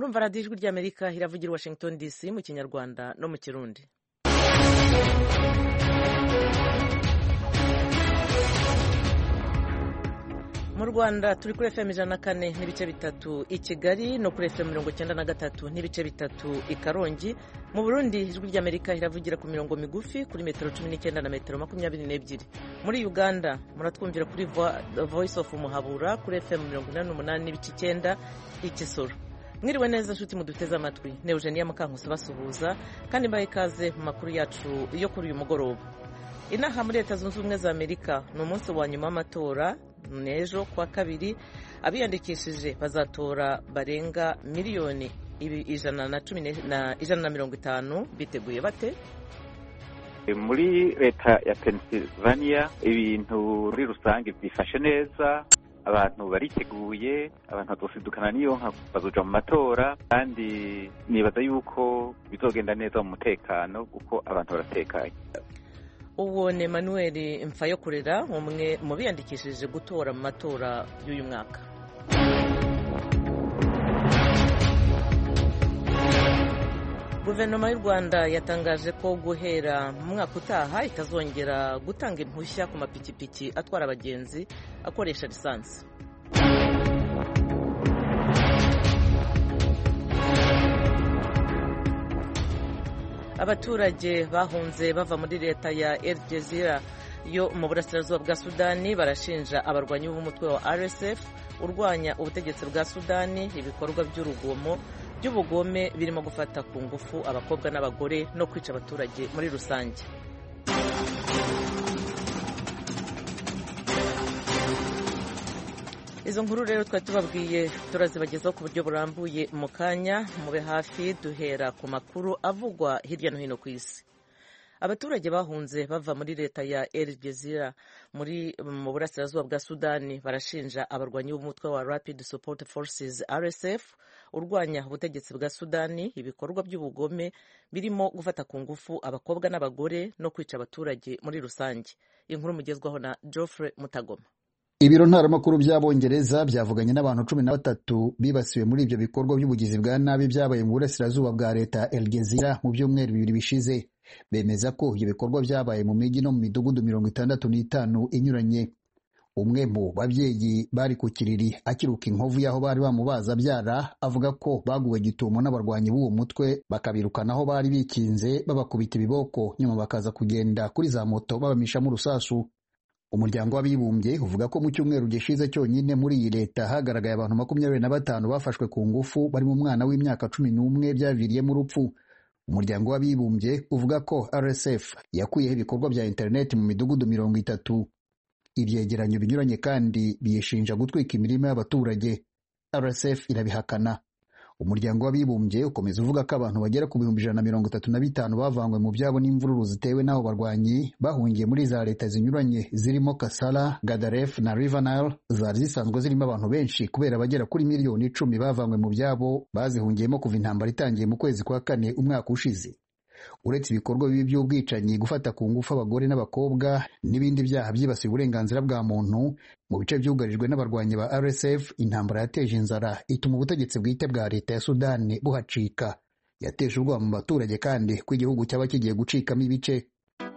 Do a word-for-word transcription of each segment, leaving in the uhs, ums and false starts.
murumva radiyo ijwi ry'Amerika iravugira Washington D C mu kinyarwanda no mu kirundi. Mu Rwanda turi kuri F M ijana na kane n'ibice bitatu i Kigali no kuri F M mirongo icyenda na gatatu n'ibice bitatu i Karongi. Mu Burundi ijwi ry'Amerika iravugira ku mirongo migufi kuri metero cumi n'icyenda na metero makumyabiri n'ebyiri. Muri Uganda muratwumvira kuri Voice of Muhabura kuri F M mirongo inani n'umunani n'ibice icyenda i Kisoro. Mwiriwe neza nshuti muduteze amatwi, ne Eugenia Mukankusi basuhuza kandi mbaye ikaze mu makuru yacu yo kuri uyu mugoroba. Inaha muri Leta Zunze Ubumwe za Amerika ni umunsi wa nyuma w'amatora. Nejo kwa kabiri abiyandikishije bazatora barenga miliyoni ijana na cumi na ijana na mirongo itanu. Biteguye bate? Muri leta ya Pennsylvania ibintu muri rusange byifashe neza, abantu bariteguye, abantu bazosidukana niyo nka bazoja mu matora, kandi nibaza yuko bizogenda neza mu mutekano kuko abantu baratekanye. Uwo ni Emmanuel Mfayokurera, umwe mu biyandikishije gutora mu matora y'uyu mwaka. Guverinoma y'u Rwanda yatangaje ko guhera mu mwaka utaha itazongera gutanga impushya ku mapikipiki atwara abagenzi akoresha lisansi. Abaturage bahunze bava muri leta ya El Jazira yo mu burasirazuba bwa Sudani barashinja abarwanyi b'umutwe wa R S F urwanya ubutegetsi bwa Sudani ibikorwa by'urugomo by'ubugome birimo gufata ku ngufu abakobwa n'abagore no kwica abaturage muri rusange. Izo nkuru rero twari tubabwiye turazibagezaho ku buryo burambuye mu kanya, mube hafi duhera ku makuru avugwa hirya no hino ku isi. Abaturage bahunze bava muri leta ya El Jazira muri mu burasirazuba bwa Sudani barashinja abarwanyi b'umutwe wa Rapid Support Forces R S F urwanya ubutegetsi bwa Sudani ibikorwa by'ubugome birimo gufata ku ngufu abakobwa n'abagore no kwica abaturage muri rusange. Inkuru mugezwaho na Geoffrey Mutagoma. Ibiro ntaramakuru by'Abongereza byavuganye n'abantu cumi na batatu bibasiwe muri ibyo bikorwa by'ubugizi bwa nabi byabaye mu burasirazuba bwa leta El Jazira mu byumweru bibiri bishize. Bemeza ko ibyo bikorwa byabaye mu mijyi no mu midugudu mirongo itandatu n'itanu inyuranye. Umwe mu babyeyi bari ku kiriri akiruka inkovu y'aho bari bamubaza byara avuga ko baguwe gitumo n'abarwanyi b'uwo mutwe bakabirukana aho bari bikinze babakubita ibiboko nyuma bakaza kugenda kuri za moto babamishamo urusasu. Umuryango w'abibumbye uvuga ko mu cyumweru gishize cyonyine muri iyi leta hagaragaye abantu makumyabiri na batanu bafashwe ku ngufu bari mu mwana w'imyaka cumi n'umwe byaviriyemo urupfu. Umuryango w'abibumbye uvuga ko R S F yakuyeho ibikorwa bya internet mu midugudu mirongo itatu. Ibyegeranyo binyuranye kandi biyishinja gutwika imirima y'abaturage. R S F irabihakana. Umuryango w'abibumbye ukomeza uvuga ko abantu bagera ku bihumbi ijana na mirongo itatu na bitanu bavanywe mu byabo n'imvururu zitewe n'aho barwanyi bahungiye muri za leta zinyuranye zirimo Kasala, Gadaref na River Nile zari zisanzwe zirimo abantu benshi kubera abagera kuri miliyoni icumi bavanywe mu byabo bazihungiyemo kuva intambara itangiye mu kwezi kwa kane umwaka ushize. Uretse ibikorwa bibi by'ubwicanyi, gufata ku ngufu abagore n'abakobwa n'ibindi byaha byibasiye uburenganzira bwa muntu mu bice byugarijwe n'abarwanyi ba R S F, intambara yateje inzara ituma ubutegetsi bwite bwa leta ya Sudani buhacika. Yateje ubwoba mu baturage kandi ko igihugu cyaba kigiye gucikamo ibice.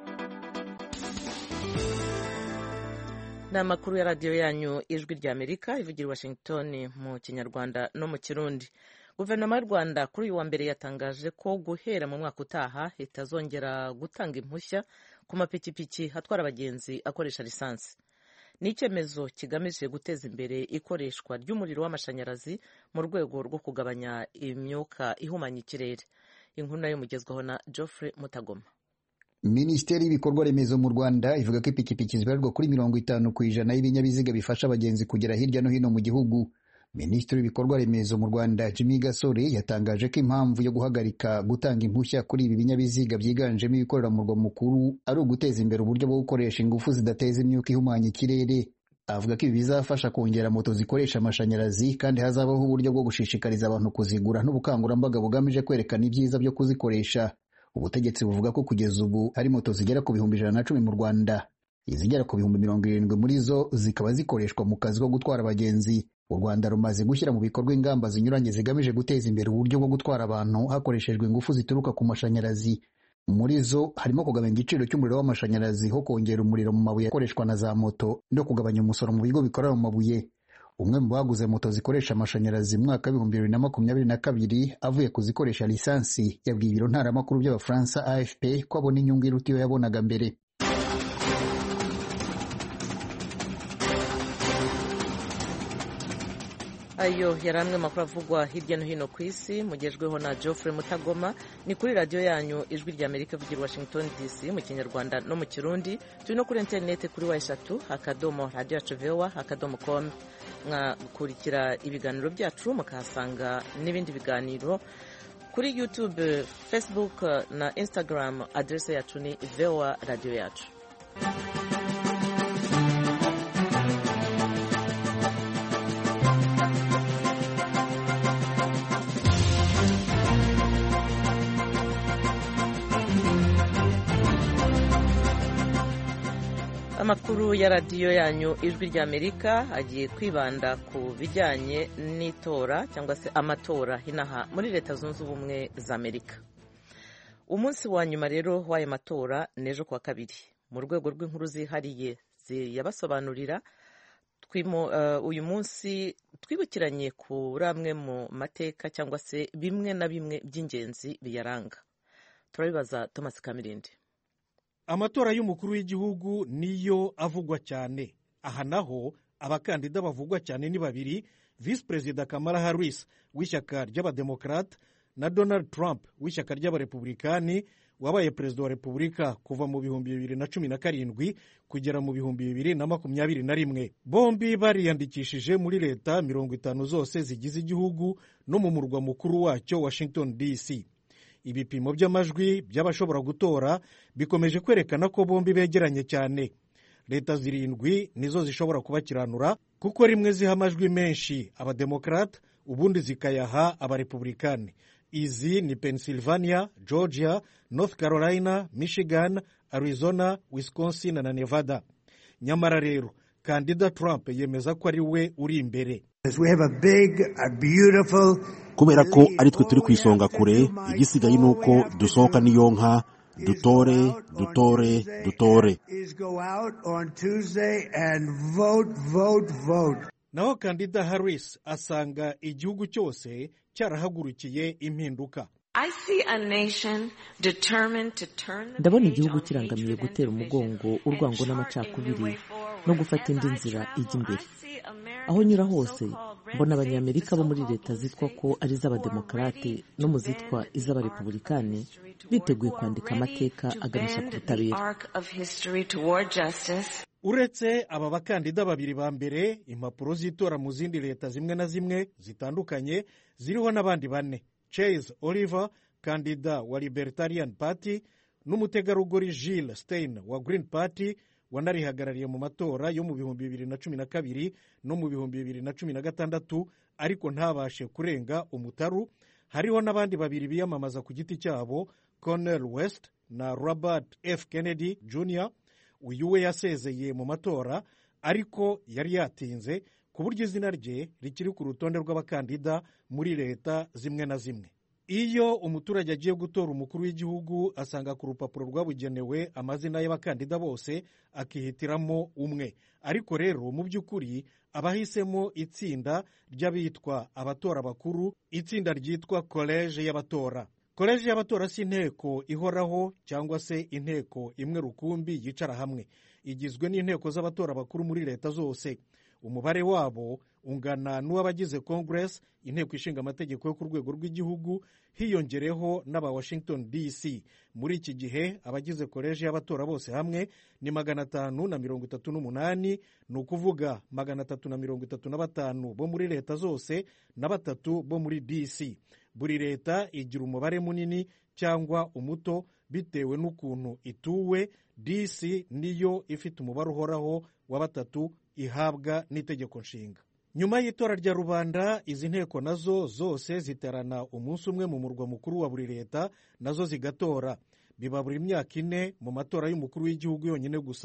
Na makuru ya radio yanyu ijwi ry'Amerika ivugira Washington mu kinyarwanda no mu kirundi. Guverinoma y'u Rwanda kuri uyu wa mbere yatangaje ko guhera mu mwaka utaha itazongera gutanga impushya ku mapikipiki atwara abagenzi akoresha lisansi. Ni icyemezo kigamije guteza imbere ikoreshwa ry'umuriro w'amashanyarazi mu rwego rwo kugabanya imyuka ihumanya ikirere. Inkuru nayo mugezwaho na Geoffrey Mutagoma. Minisiteri y'ibikorwa remezo mu Rwanda ivuga ko ipikipiki zibarirwa kuri mirongo itanu ku ijana y'ibinyabiziga bifasha abagenzi kugera hirya no hino mu gihugu. Minisitiri w'ibikorwa remezo mu Rwanda Jimmy Gasore yatangaje ko impamvu yo guhagarika gutanga impushya kuri ibi binyabiziga byiganjemo ibikorera mu murwa mukuru ari uguteza imbere uburyo bwo gukoresha ingufu zidateza imyuka ihumanya ikirere. Avuga ko ibi bizafasha kongera moto zikoresha amashanyarazi kandi hazabaho uburyo bwo gushishikariza abantu kuzigura n'ubukangurambaga bugamije kwerekana ibyiza byo kuzikoresha. Ubutegetsi buvuga ko kugeza ubu hari moto zigera ku bihumbi ijana na cumi mu Rwanda. Izigera ku bihumbi mirongo irindwi muri zo zikaba zikoreshwa mu kazi ko gutwara abagenzi. u Rwanda rumaze gushyira mu bikorwa ingamba zinyuranye zigamije guteza imbere uburyo bwo gutwara abantu hakoreshejwe ingufu zituruka ku mashanyarazi. Muri zo harimo kugabanya igiciro cy'umuriro w'amashanyarazi ho kongera umuriro mu mabuye akoreshwa na za moto no kugabanya umusoro mu bigo bikorera mu mabuye. Umwe mu baguze moto zikoresha amashanyarazi mu mwaka w'ibihumbi bibiri na makumyabiri na kabiri avuye kuzikoresha lisansi yabwiye ibiro ntaramakuru by'Abafaransa A F P ko abona inyungu iruta iyo yabonaga mbere. Ayo yari amwe makuru avugwa hirya no hino ku isi, mugejweho na Geoffrey Mutagoma. Ni kuri radiyo yanyu Ijwi ry'Amerika ivugira Washington D C mu Kinyarwanda no mu Kirundi. Turi no kuri interineti kuri wa eshatu akadomo radio yacu voa akadomo com. Mwakurikira ibiganiro byacu mukahasanga n'ibindi biganiro kuri YouTube, Facebook na Instagram. Adrese yacu ni voa radio yacu. Amakuru ya radiyo yanyu Ijwi ry'Amerika agiye kwibanda ku bijyanye n'itora cyangwa se amatora hinaha muri Leta Zunze Ubumwe za Amerika. Umunsi wa nyuma rero w'aya matora nejo kuwa kabiri. Mu rwego rw'inkuru zihariye ziyabasobanurira, uh, uyu munsi twibukiranye kuri amwe mu mateka cyangwa se bimwe na bimwe by'ingenzi biyaranga. Turabibaza Thomas Kamirindi. Amatora y'umukuru w'igihugu niyo avugwa cyane. Aha naho abakandida bavugwa cyane ni babiri, Vice President Kamala Harris w'ishyaka ry'Abademokrate na Donald Trump w'ishyaka ry'Abarepublikani wabaye perezida wa Repubulika kuva mu bihumbi bibiri na cumi na karindwi kugera mu bihumbi bibiri na makumyabiri na rimwe. Bombi bariyandikishije muri leta mirongo itanu zose zigize igihugu no mu murwa mukuru wacyo Washington D C. Ibipimo by'amajwi by'abashobora gutora bikomeje kwerekana ko bombi begeranye cyane. Leta zirindwi nizo zishobora kubakiranura kuko rimwe ziha amajwi menshi Abademokrate ubundi zikayaha Abarepublikani. Izi ni Pennsylvania, Georgia, North Carolina, Michigan, Arizona, Wisconsin na Nevada. Nyamara rero kandida Trump yemeza ko ari we uri imbere. Kubera ko ari twe turi ku isonga kure, igisigaye ni uko dusohoka n'iyo nka dutore dutore dutore. Naho kandida Harris asanga igihugu cyose cyarahagurukiye impinduka. Ndabona igihugu kirangamiye gutera umugongo urwango n'amacakubiri no gufata indi nzira ijya imbere. Aho nyura hose mbona abanyamerika bo muri leta zitwa ko ari iz'Abademokrate no mu zitwa iz'Abarepublikani biteguye kwandika amateka aganisha ku butabera. Uretse aba bakandida babiri ba mbere, impapuro z'itora mu zindi leta zimwe na zimwe zitandukanye ziriho n'abandi bane: Chase Oliver, kandida wa Libertarian Party, n'umutegarugori Jill Stein wa Green Party wanarihagarariye mu matora yo mu bihumbi bibiri na cumi na kabiri no mu bihumbi bibiri na cumi na gatandatu ariko ntabashe kurenga umutaru. Hariho n'abandi babiri biyamamaza ku giti cyabo, Cornel West na Robert F Kennedy Junior Uyu we yasezeye mu matora ariko yari yatinze ku buryo izina rye rikiri ku rutonde rw'abakandida muri leta zimwe na zimwe. Iyo umuturage agiye gutora umukuru w'igihugu asanga ku rupapuro rwabugenewe amazina y'abakandida bose akihitiramo umwe. Ariko rero mu by'ukuri abahisemo itsinda ry'abitwa abatora bakuru, itsinda ryitwa College y'abatora. College y'abatora si inteko ihoraho cyangwa se inteko imwe rukumbi yicara hamwe. Igizwe n'inteko z'abatora bakuru muri leta zose. Umubare wabo ungana n'uw'abagize Congress, inteko ishinga amategeko yo ku rwego rw'igihugu, hiyongereho n'aba Washington D C. Muri iki gihe abagize College y'abatora bose hamwe ni magana atanu na mirongo itatu n'umunani, ni ukuvuga magana atatu na mirongo itatu na batanu bo muri leta zose na batatu bo muri D C. Buri leta igira umubare munini cyangwa umuto bitewe n'ukuntu ituwe. D C niyo ifite umubare uhoraho wa batatu ihabwa n'itegeko nshinga. Nyuma y'itora rya rubanda, izi nteko nazo zose ziterana umunsi umwe mu murwa mukuru wa buri leta, nazo zigatora. Biba buri myaka ine mu matora y'umukuru w'igihugu yonyine gusa.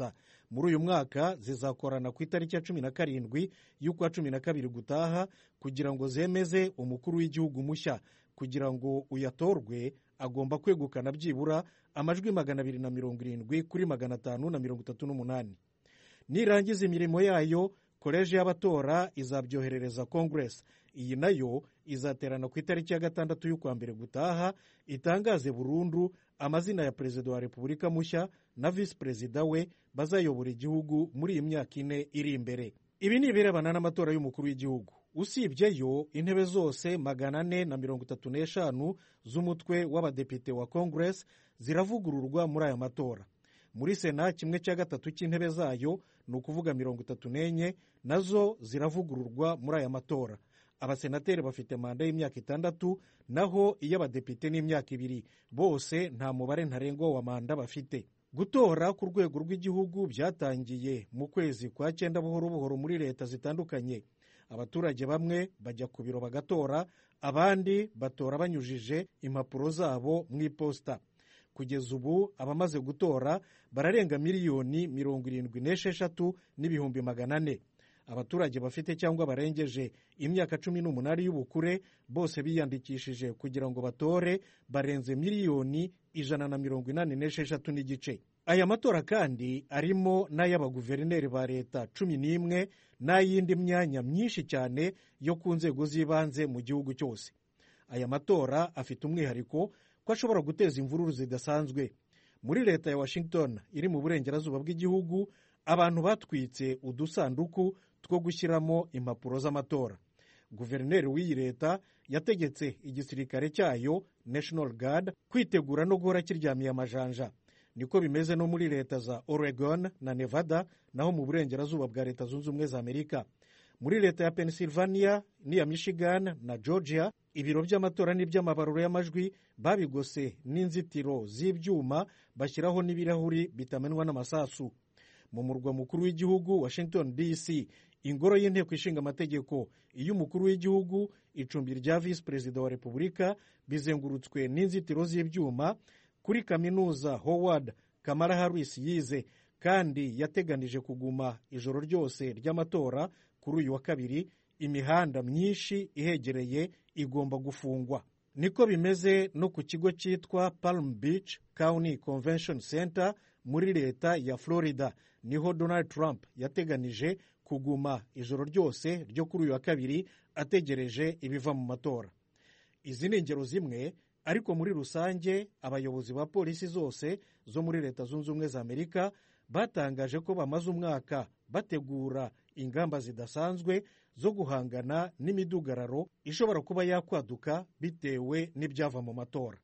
muri uyu mwaka zizakorana ku itariki ya cumi na karindwi y'ukwa cumi na kabiri gutaha kugira ngo zemeze umukuru w'igihugu mushya. Kugira ngo uyatorwe agomba kwegukana byibura amajwi magana abiri na mirongo irindwi kuri magana atanu na mirongo itatu n'umunani. Nirangiza imirimo yayo, koleji y'abatora izabyoherereza Congress. Iyi nayo izaterana ku itariki ya gatandatu y'ukwa mbere gutaha itangaze burundu amazina ya perezida wa repubulika mushya na visi perezida we bazayobora igihugu muri iyi myaka ine iri imbere. Ibi ni ibirebana n'amatora y'umukuru w'igihugu. Usibyeyo, intebe zose magana ane na mirongo itatu n'eshanu z'umutwe w'abadepite wa Congress ziravugururwa muri aya matora. Muri sena kimwe cya gatatu cy'intebe zayo, ni ukuvuga mirongo itatu n'enye, nazo ziravugururwa muri aya matora. Abasenateri bafite manda y'imyaka itandatu, naho iy'abadepite ni imyaka ibiri. Bose nta mubare ntarengwa wa manda bafite. Gutora ku rwego rw'igihugu byatangiye mu kwezi kwa cyenda buhoro buhoro muri leta zitandukanye. Abaturage bamwe bajya ku biro bagatora, abandi batora banyujije impapuro zabo mu iposita. Kugeza ubu abamaze gutora bararenga miliyoni mirongo irindwi n'esheshatu n'ibihumbi magana ane. Abaturage bafite cyangwa barengeje imyaka cumi n'umunani y'ubukure bose biyandikishije kugira ngo batore barenze miliyoni ijana na mirongo inani n'esheshatu n'igice. Aya matora kandi arimo n'ay'abaguverineri ba leta cumi n'imwe n'ay'indi myanya myinshi cyane yo ku nzego z'ibanze mu gihugu cyose. Aya matora afite umwihariko ko ashobora guteza imvururu zidasanzwe. Muri leta ya Washington iri mu burengerazuba bw'igihugu, abantu batwitse udusanduku two gushyiramo impapuro z'amatora. Guverineri w'iyi leta yategetse igisirikare cyayo National Guard kwitegura no guhora kiryamiye amajanja. Niko bimeze no muri leta za Oregon na Nevada, naho mu burengerazuba bwa Leta Zunze Ubumwe za Amerika. Muri leta ya Pennsylvania n'iya Michigan na Georgia, ibiro by'amatora n'iby'amabaruro y'amajwi babigose n'inzitiro z'ibyuma bashyiraho n'ibirahuri bitamenwa n'amasasu. Mu murwa mukuru w'igihugu Washington D C, ingoro y'inteko ishinga amategeko, iy'umukuru w'igihugu, icumbi rya visi perezida wa repubulika bizengurutswe n'inzitiro z'ibyuma. Kuri kaminuza Howard Kamala Harris yize kandi yateganije kuguma ijoro ryose ry'amatora kuri uyu wa kabiri, imihanda myinshi ihegereye igomba gufungwa. Niko bimeze no ku kigo cyitwa Palm Beach County Convention Center muri leta ya Florida, niho Donald Trump yateganije kuguma ijoro ryose ryo kuri uyu wa kabiri ategereje ibiva mu matora. Izi ni ingero zimwe, ariko muri rusange abayobozi ba polisi zose zo muri Leta Zunze Ubumwe za Amerika batangaje ko bamaze umwaka bategura ingamba zidasanzwe zo guhangana n'imidugararo ishobora kuba yakwaduka bitewe n'ibyava mu matora.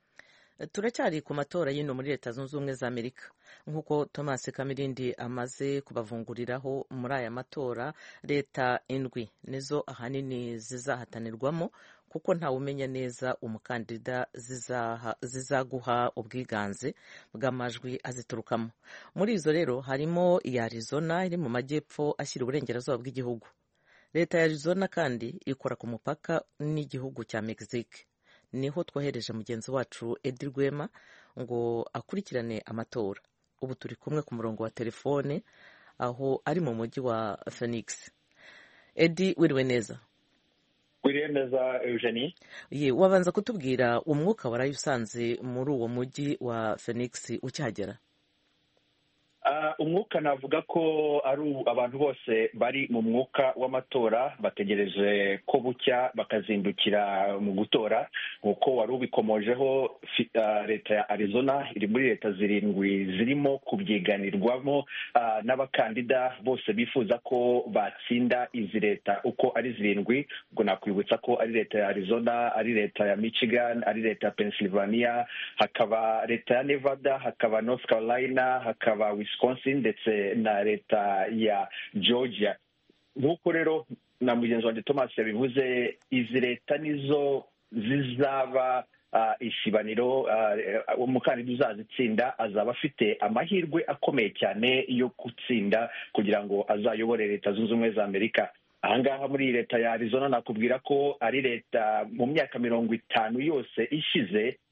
Turacyari ku matora y'ino muri Leta Zunze Ubumwe za Amerika. Nk'uko Thomas Kamirindi amaze kubavunguriraho, muri aya matora leta indwi nizo ahanini zizahatanirwamo, kuko ntawe umenya neza umukandida zizaguha ubwiganze bw'amajwi aziturukamo. Muri izo rero harimo iya Arizona iri mu majyepfo ashyira uburengerazuba bw'igihugu. Leta ya Arizona kandi ikora ku mupaka n'igihugu cya Mexique. Niho twohereje mugenzi wacu Edi Rwema ngo akurikirane amatora. Ubu turi kumwe ku murongo wa telefone aho ari mu mujyi wa Phoenix. Edi, wiriwe neza? Wiriwe neza Eugenie. Ye, wabanza kutubwira umwuka waraye usanze muri uwo mujyi wa Phoenix ukihagera? Uh, umwuka navuga ko ari abantu bose bari mu mwuka w'amatora, bategereje ko bucya bakazindukira mu gutora. Nkuko wari ubikomojeho, uh, leta ya Arizona iri muri leta zirindwi zirimo kubyiganirwamo uh, n'abakandida bose bifuza ko batsinda izi leta uko ari zirindwi. Ubwo nakwibutsa ko ari leta ya Arizona, ari leta ya Michigan, ari leta ya Pennsylvania, hakaba leta ya Nevada, hakaba North Carolina, hakaba Wisconsin ndetse na leta ya Georgia. Nk'uko rero na mugenzi wanjye Thomas yabivuze, izi leta nizo zizaba uh, isibaniro. Uh, umukandida uzazitsinda azaba afite amahirwe akomeye cyane yo gutsinda kugira ngo azayobore Leta Zunze Ubumwe za Amerika. Ahangaha muri leta ya Arizona nakubwira ko ari leta mu myaka mirongo itanu yose ishize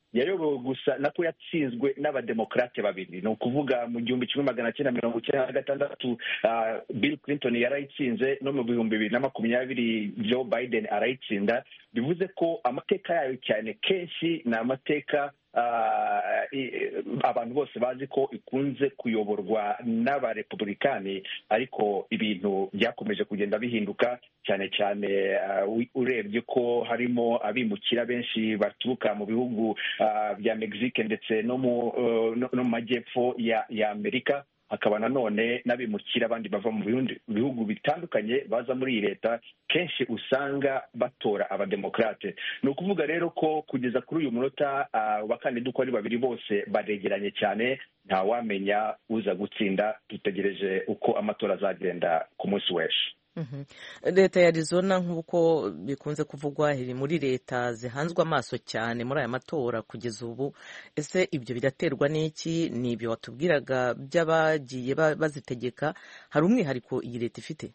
yayobowe gusa nako yatsinzwe n'abademokarate babiri. Ni ukuvuga mu gihumbi kimwe magana cyenda mirongo icyenda na gatandatu Bill Clinton yarayitsinze, no mu bihumbi bibiri na makumyabiri Joe Biden arayitsinda. Bivuze ko amateka yayo cyane kenshi ni amateka abantu bose bazi ko ikunze kuyoborwa n'abarepublikani, ariko ibintu byakomeje kugenda bihinduka, cyane cyane urebye ko harimo abimukira benshi baturuka mu bihugu bya Mexique ndetse no mu majyepfo ya Amerika. Hakaba nanone n'abimukira abandi bava mu bihugu bitandukanye baza muri iyi leta, kenshi usanga batora abademokarate. Ni ukuvuga rero ko kugeza kuri uyu munota abakandida uko ari babiri bose baregeranye cyane, nta wamenya uza gutsinda. Dutegereje uko amatora azagenda ku munsi w'ejo. Leta ya Arizona nk'uko bikunze kuvugwa iri muri leta zihanzwe amaso cyane muri aya matora kugeza ubu. Ese ibyo biraterwa n'iki? Ni ibyo watubwiraga by'abagiye bazitegeka? Hari umwihariko iyi leta ifite?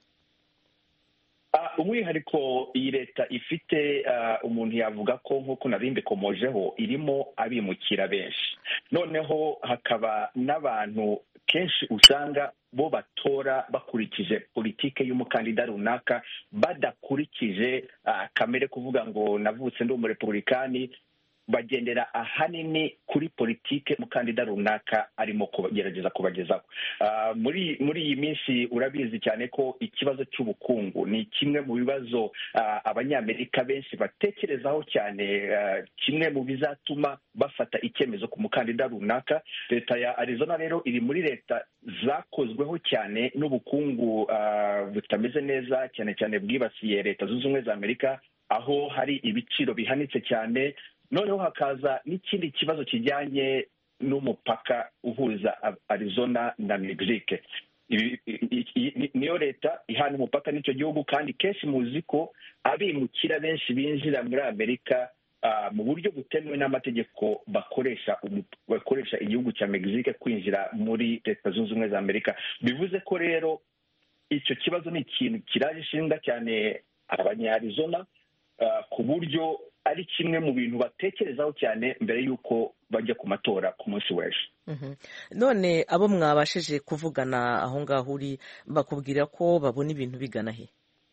Umwihariko iyi leta ifite, umuntu yavuga ko nk'uko nari mbikomojeho, irimo abimukira benshi. Noneho hakaba n'abantu kenshi usanga bo batora bakurikije politike y'umukandida runaka, badakurikije kamere kuvuga ngo navutse ndi umurepublikani. Bagendera ahanini kuri politike mukandida runaka arimo kugerageza kubagezaho. Muri muri iyi minsi urabizi cyane ko ikibazo cy'ubukungu ni kimwe mu bibazo abanyamerika benshi batekerezaho cyane, kimwe mu bizatuma bafata icyemezo ku mukandida runaka. Leta ya Arizona rero iri muri leta zakozweho cyane n'ubukungu butameze neza, cyane cyane bwibasiye Leta Zunze Ubumwe za Amerika, aho hari ibiciro bihanitse cyane. Noneho hakaza n'ikindi kibazo kijyanye n'umupaka uhuza Arizona na Mexique. Niyo leta ihana umupaka n'icyo gihugu, kandi kenshi muzi ko abimukira benshi binjira muri Amerika mu buryo butemewe n'amategeko bakoresha bakoresha igihugu cya Mexique kwinjira muri Leta Zunze Ubumwe za Amerika. Bivuze ko rero icyo kibazo ni ikintu kiraje ishinga cyane abanya-Arizona, ku buryo ari kimwe mu bintu batekerezaho cyane mbere y'uko bajya ku matora ku munsi w'ejo. None abo mwabashije kuvugana aho ngaho uri bakubwira ko babona ibintu bigana he?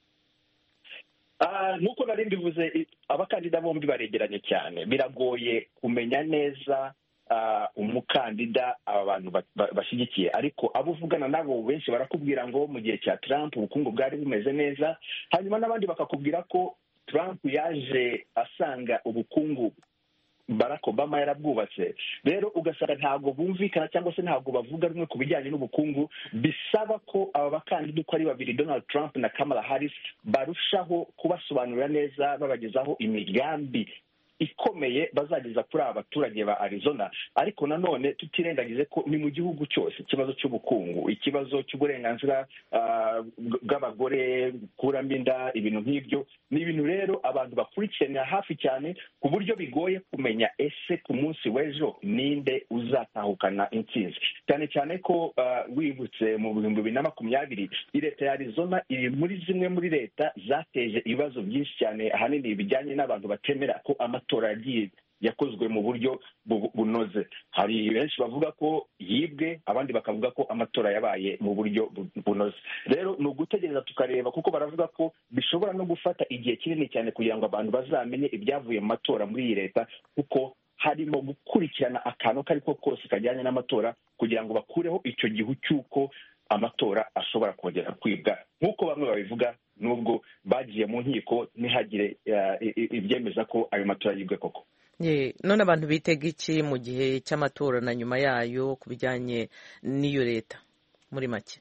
Nuko nari mbivuze, abakandida bombi baregeranye cyane. Biragoye kumenya neza umukandida aba bantu bashyigikiye, ariko abo uvugana nabo benshi barakubwira ngo mu gihe cya Trump ubukungu bwari bumeze neza, hanyuma n'abandi bakakubwira ko Trump yaje asanga ubukungu Barack Obama yarabwubatse. Rero ugasanga ntabwo bumvikana cyangwa se ntabwo bavuga rumwe ku bijyanye n'ubukungu. Bisaba ko aba bakandida uko ari babiri, Donald Trump na Kamala Harris, barushaho kubasobanurira neza, babagezaho imigambi ikomeye bazageza kuri aba baturage ba Arizona. Ariko nanone tutirengagize ko ni mu gihugu cyose ikibazo cy'ubukungu, ikibazo cy'uburenganzira bw'abagore, kuramo inda, ibintu nk'ibyo ni ibintu rero abantu bakurikiranira hafi cyane, ku buryo bigoye kumenya ese ku munsi w'ejo ninde uzatahukana intsinzi. Cyane cyane ko wibutse mu bihumbi bibiri na makumyabiri leta ya Arizona iri muri zimwe muri leta zateje ibibazo byinshi cyane, ahanini bijyanye n'abantu batemera ko amatora yagiye yakozwe mu buryo bunoze. Hari benshi bavuga ko yibwe, abandi bakavuga ko amatora yabaye mu buryo bunoze. Rero ni ugutegereza tukareba, kuko baravuga ko bishobora no gufata igihe kinini cyane kugira ngo abantu bazamenye ibyavuye mu matora muri iyi leta, kuko harimo gukurikirana akantu kari ko kose kajyanye n'amatora kugira ngo bakureho icyo gihu cy'uko amatora ashobora kongera kwibwa nk'uko bamwe babivuga, nubwo bagiye mu nkiko ntihagire ibyemeza ko ayo matora yibwe koko. None abantu bitega iki mu gihe cy'amatora na nyuma yayo ku bijyanye n'iyo leta muri make?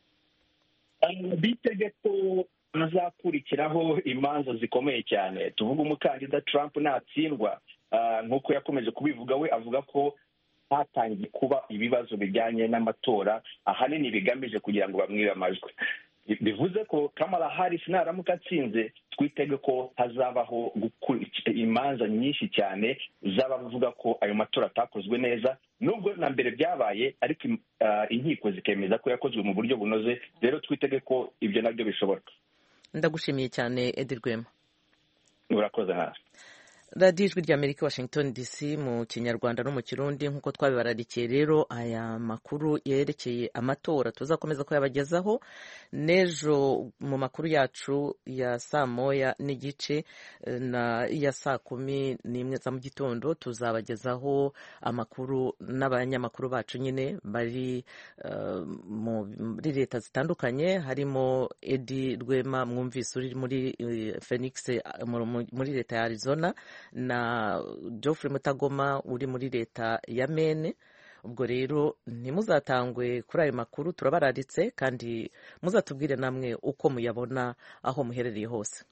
Bitege ko hazakurikiraho imanza zikomeye cyane. Tuvuga umukandida Trump natsindwa, nk'uko yakomeje kubivuga, we avuga ko hatangiye kuba ibibazo bijyanye n'amatora ahanini bigamije kugira ngo bamwibe amajwi. Bivuze ko Kamala Harris naramuka atsinze, twitege ko hazabaho imanza nyinshi cyane z'abavuga ko ayo matora atakozwe neza, nubwo na mbere byabaye, ariko inkiko zikemeza ko yakozwe mu buryo bunoze. Rero twitege ko ibyo nabyo bishoboka. Ndagushimiye cyane Edi Rwema. Urakoze nawe. radiyo ijwi rya amerika washington dc mu kinyarwanda no mu kirundi nk'uko twabibararikiye rero aya makuru yerekeye amatora tuzakomeza kuyabagezaho n'ejo mu makuru yacu ya saa moya n'igice na ya saa kumi n'imwe za mu gitondo tuzabagezaho amakuru n'abanyamakuru bacu nyine bari uh, muri leta zitandukanye harimo Edi Rwema mwumvise uri muri uh, Phoenix uh, muri leta ya Arizona na Geoffrey Mutagoma uri muri leta ya Maine. Ubwo rero ntimuzatangwe kuri ayo makuru turabararitse kandi muzatubwire namwe uko muyabona aho muherereye hose.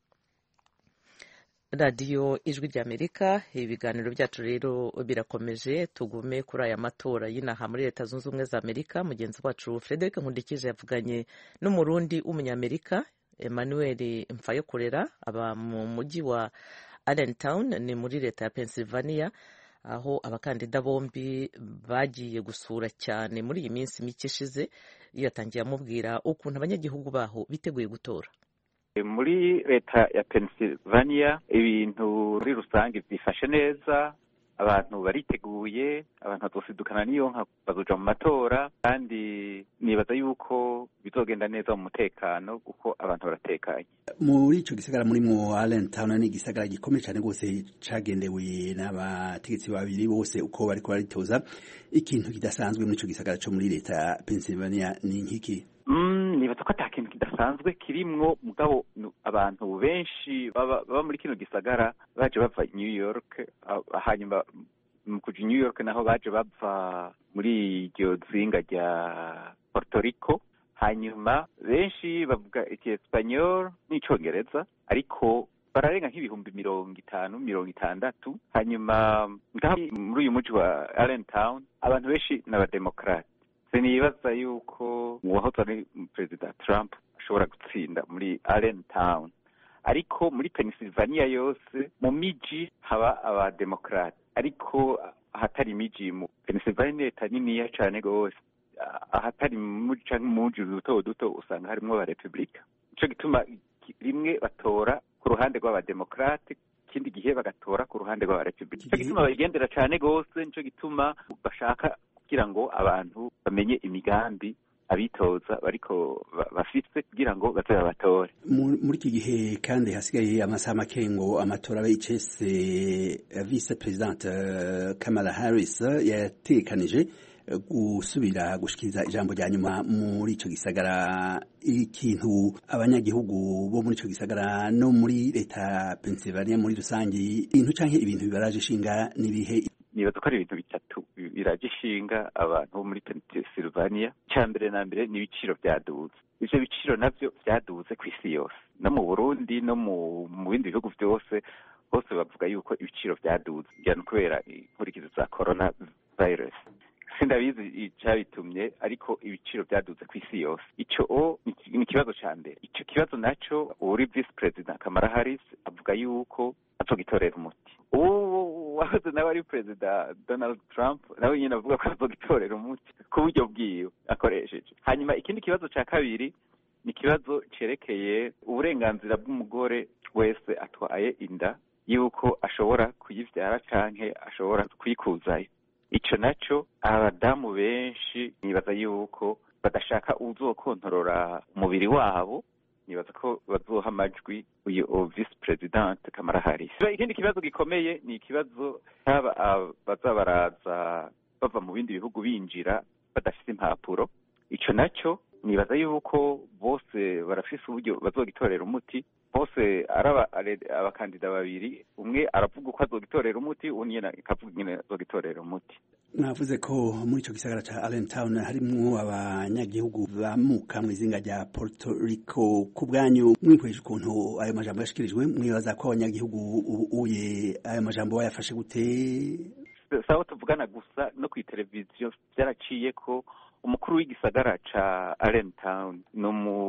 radiyo ijwi rya amerika ibiganiro byacu rero birakomeje tugume kuri aya matora y'inaha muri leta zunze ubumwe za amerika. Mugenzi wacu Frederic Nkundikije yavuganye n'umurundi w'umunyamerika Emmanuel Mfayokorera aba mu mujyi wa Allentown ni muri leta ya Pennsylvania aho abakandida bombi bagiye gusura cyane muri iyi minsi mike ishize. Yatangiye amubwira ukuntu abanyagihugu baho biteguye gutora. Muri leta ya Pennsylvania ibintu muri rusange byifashe neza, abantu bariteguye, abantu bazosidukana n'iyo nka bazoja mu matora, kandi nibaza yuko bizogenda neza mu mutekano kuko abantu baratekanye. Muri ico gisagara muri mu Allentown ni gisagara gikomeye cyane gose cagendewe n'abategetsi babiri bose uko bariko baritoza. Ikintu kidasanzwe muri ico gisagara cyo muri leta ya Pennsylvania ni nkiki? Mm, nibaza ko ata kintu kidasanzwe kirimwo, mugabo abantu benshi baba, baba muri kino gisagara baje bava New York, hanyuma mu kuja New York naho baje bava muri iryo zinga rya Puerto Rico, hanyuma benshi bavuga icyesipanyol n'icongereza, ariko bararenga nk'ibihumbi mirongo itanu mirongo itandatu. Hanyuma ngaha muri uyu muji wa Allentown abantu benshi n'abademokrate. Sinibaza yuko uwahoze ari Perezida Trump ashobora gutsinda muri Allentown, ariko muri Pennsylvania yose mu miji haba abademokrate, ariko ahatari imiji mu Pennsylvania leta niniya cane gose, ahatari mu muji duto duto usanga harimo aba Republika. Ico gituma rimwe batora ku ruhande rw'abademokrate, ikindi gihe bagatora ku ruhande rw'aba Republika. Ico gituma bagendera cane gose, nico gituma bashaka kugira ngo abantu bamenye imigambi abitoza bariko bafite kugira ngo baze batore. Muri iki gihe kandi hasigaye amasaha make ngo amatora abe icese, Vice President Kamala Harris yatekanije gusubira gushikiriza ijambo rya nyuma muri ico gisagara. Ikintu abanyagihugu bo muri ico gisagara no muri leta Pennsylvania muri rusangi, ibintu canke ibintu bibaraje ishinga nibihe? Nibaza ko ari ibintu bitatu biraje ishinga abantu bo muri Pennsylvania. Icya mbere na mbere ni ibiciro byaduze. Ivyo biciro navyo byaduze ku isi yose, no mu Burundi no mu bindi bihugu byose, bose bavuga yuko ibiciro byaduze cyane kubera inkurikizi za corona virus. Sindabizi icyabitumye, ariko ibiciro byaduze ku isi yose. Ico ni ikibazo ca mbere. Ico kibazo naco uri Vice President Kamala Harris avuga yuko azogitorera umuti. Uwo wahoze nawe ari Perezida Donald Trump nawe nyine avuga ko azogitorera umuti ku buryo bwiwe akoresheje. Hanyuma ikindi kibazo ca kabiri ni ikibazo cerekeye uburenganzira bw'umugore wese atwaye inda yuko ashobora kuyivyara canke ashobora kuyikuzayo. Ico naco abadamu benshi nibaza yuko badashaka uzokontorora umubiri wabo, nibaza ko bazoha amajwi uyu Vice President Kamala Harris. Ikindi kibazo gikomeye ni ikibazo cyaba baza baraza bava mu bindi bihugu binjira badafite impapuro. Ico naco nibaza yuko bose barafise uburyo bazogitorera umuti. Bose araba abakandida babiri, umwe aravuga uko azogitorera umuti, undi akavuga nyine azogitorera umuti. Navuze ko muri ico gisagara ca Allentown harimwo abanyagihugu bamuka mu izinga rya Puerto Rico. Ku bwanyu mwikoresha ukuntu ayo majambo yashikirijwe, mwibaza ko abanyagihugu uye ayo majambo bayafashe gute? Sawa tuvugana gusa no ku televiziyo byaraciye ko umukuru w'igisagara ca Allentown no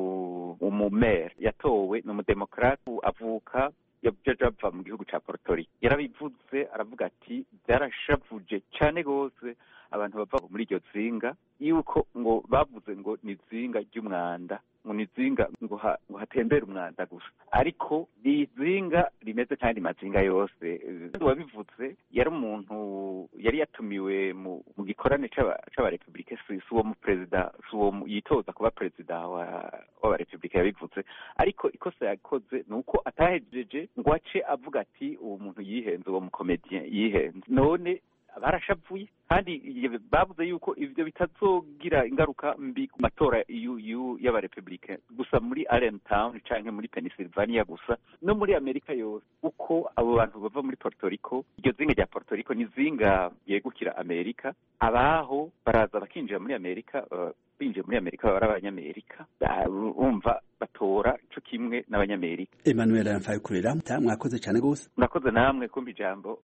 mu mayor yatowe no mu demokrate avuka yajaja ava mu gihugu ca Puerto Rico. Yarabivuze aravuga ati byarashavuje cyane gose abantu bava muri iryo zinga, yuko ngo bavuze ngo ni zinga ry'umwanda, ngo ni izinga ngo hatembere umwanda gusa, ariko ni izinga rimeze kandi mazinga yose. Wabivuze yari umuntu yari yatumiwe mu gikorane c'abarepublike, si uwo mu perezida, si uwo yitoza kuba perezida w'abarepublike yabivuze, ariko ikosa yakoze ni uko atahejeje ngo ace avuga ati uwo muntu yihenze, uwo mukomedien yihenze. None barashavuye kandi bavuze yuko ivyo bitazogira ingaruka mbi ku matora y'abarepublike gusa muri Allentown canke muri Pennsylvania gusa, no muri Amerika yose, uko abo bantu bava muri Puerto Rico. Iryo zinga rya Puerto Rico ni zinga yegukira Amerika, abaho baraza bakinjira muri Amerika, uh, binjiye muri Amerika baba abanyamerika, umva batora ico kimwe n'abanyamerika. Emmanuel Mfayikurera, mwakoze cyane gose. Murakoze namwe kumva ijambo.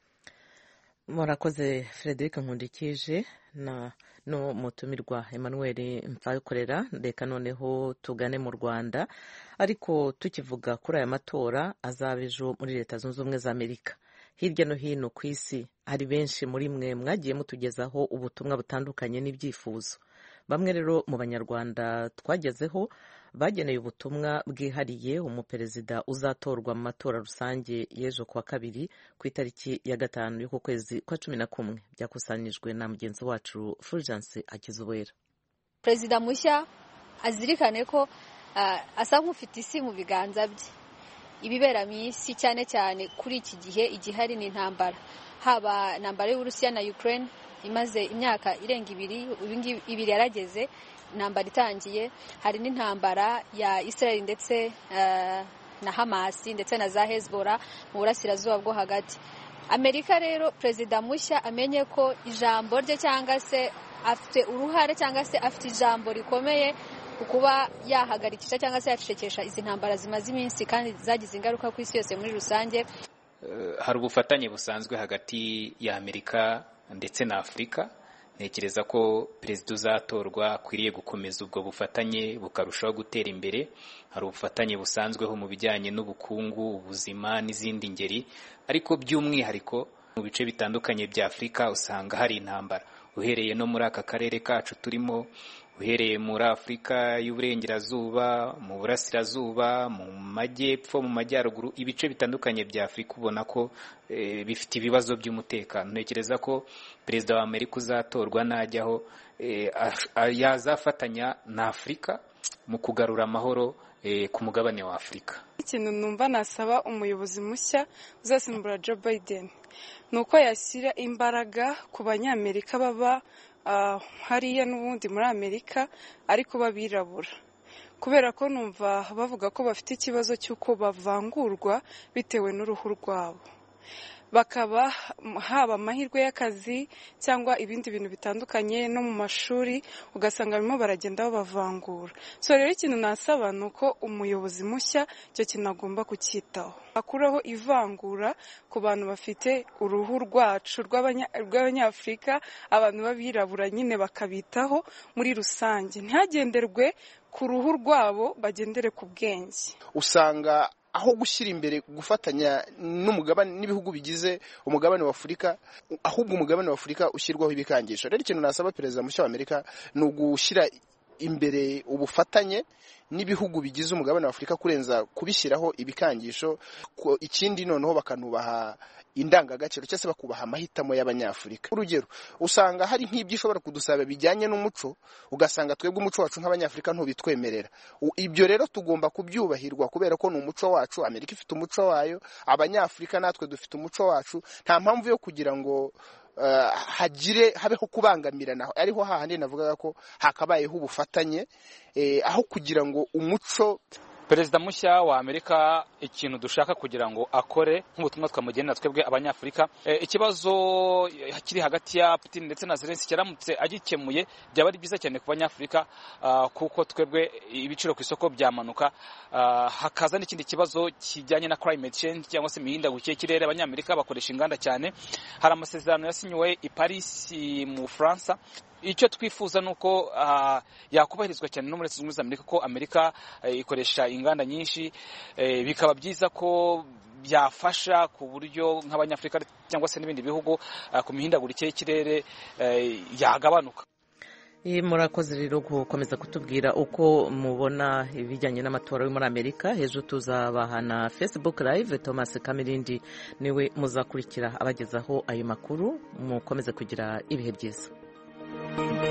Murakoze Frederic Nkundikije na no mutumirwa Emmanuel Mfayikurera. Reka noneho tugane mu Rwanda, ariko tukivuga kuri aya matora azaba ejo muri Leta Zunze Ubumwe za Amerika. Hirya no hino ku isi hari benshi muri mwe mwagiye mutugezaho ubutumwa butandukanye n'ibyifuzo. Bamwe rero mu Banyarwanda twagezeho bageneye ubutumwa bwihariye umuperezida uzatorwa mu matora rusange y'ejo kuwa kabiri ku itariki ya gatanu y'uku kwezi kwa cumi na kumwe. Byakusanyijwe na mugenzi wacu Fulgence Akizubera. Perezida mushya azirikane ko uh, asa nk'ufite isi mu biganza bye. Ibibera mu isi cyane cyane kuri iki gihe igihari ni intambara, haba intambara y'Uburusiya na Ukraine imaze imyaka irenga ibiri, ibiri yarageze intambara itangiye. Hari n'intambara ya Israel ndetse uh, na Hamas ndetse na za Hezbollah mu burasirazuba bwo hagati. Amerika rero perezida mushya amenye ko ijambo rye cyangwa se afite uruhare cyangwa se afite ijambo rikomeye kuba yahagarikisha cyangwa se yacecekesha izi ntambara zimaze iminsi kandi zagize ingaruka ku isi yose muri rusange. Uh, hari ubufatanye busanzwe hagati ya Amerika ndetse na Afurika. Ntekereza ko perezida uzatorwa akwiriye gukomeza ubwo bufatanye bukarushaho gutera imbere. Hari ubufatanye busanzweho mu bijyanye n'ubukungu, ubuzima n'izindi ngeri, ariko by'umwihariko mu bice bitandukanye bya Afurika usanga hari intambara. Uhereye no muri aka karere kacu turimo, uhereye muri Afurika y'uburengerazuba, mu burasirazuba, mu majyepfo, mu majyaruguru, ibice bitandukanye bya Afurika ubona ko e, bifite ibibazo by'umutekano. Ntekereza ko perezida wa Amerika uzatorwa najyaho e, yazafatanya na Afurika mu kugarura amahoro e, ku mugabane wa Afurika. Ikintu numva nasaba umuyobozi mushya uzasimbura Joe Biden nuko yashyira imbaraga ku banyamerika baba Uh, hariya n'ubundi muri Amerika ariko babirabura, kubera ko numva bavuga ko bafite ikibazo cy'uko bavangurwa bitewe n'uruhu rwabo, bakaba haba amahirwe y'akazi cyangwa ibindi bintu bitandukanye no mu mashuri ugasanga barimo baragenda babavangura. So rero ikintu nasaba nuko umuyobozi mushya cyo kinagomba kucyitaho, akuraho ivangura ku bantu bafite uruhu rwacu rw'abanyafurika, abantu babirabura nyine bakabitaho muri rusange, ntihagenderwe ku ruhu rwabo, bagendere ku bwenge. Usanga aho gushyira imbere gufatanya n'umugabane n'ibihugu bigize umugabane wa Afurika, ahubwo umugabane wa Afurika ushyirwaho ibikangisho. Rero ikintu nasaba perezida mushya wa Amerika ni ugushyira imbere ubufatanye n'ibihugu bigize umugabane wa Afurika kurenza kubishyiraho ibikangisho. Ikindi noneho bakanubaha indangagaciro cyangwa se bakubaha amahitamo y'abanyafurika. Urugero, usanga hari nk'ibyo ishobora kudusaba bijyanye n'umuco, ugasanga twebwe umuco wacu nk'abanyafurika ntubitwemerera. Ibyo rero tugomba kubyubahirwa kubera ko ni umuco wacu. Amerika ifite umuco wayo, abanyafurika natwe dufite umuco wacu. Nta mpamvu yo kugira ngo Uh, hagire habeho kubangamirana. Ariho hahandi navugaga ko hakabayeho ubufatanye eh, aho kugira ngo umuco. Perezida mushya wa Amerika ikintu dushaka kugira ngo akore nk'ubutumwa twamugenera twebwe abanyafurika, e, ikibazo kiri hagati ya Putin ndetse na Zelensky cyaramutse agikemuye byaba ari byiza cyane ku banyafurika, uh, kuko twebwe ibiciro ku isoko byamanuka. Uh, hakaza n'ikindi kibazo kijyanye na climate change cyangwa se imihindagurikire y'ikirere. Abanyamerika bakoresha inganda cyane. Hari amasezerano yasinywe i Paris mu Fransa. Icyo twifuza nuko uh, yakubahirizwa cyane no muri Leta Zunze Ubumwe za Amerika, ko Amerika uh, ikoresha inganda nyinshi, uh, bikaba byiza ko byafasha ku buryo nk'abanyafurika cyangwa se n'ibindi bihugu uh, ku mihindagurikire y'ikirere uh, yagabanuka. murakoze rero gukomeza kutubwira uko mubona ibijyanye n'amatora yo muri Amerika. Hejuru tuzabaha na Facebook live. Thomas Kamirindi niwe muzakurikira abagezaho ayo makuru. Mukomeze kugira ibihe byiza.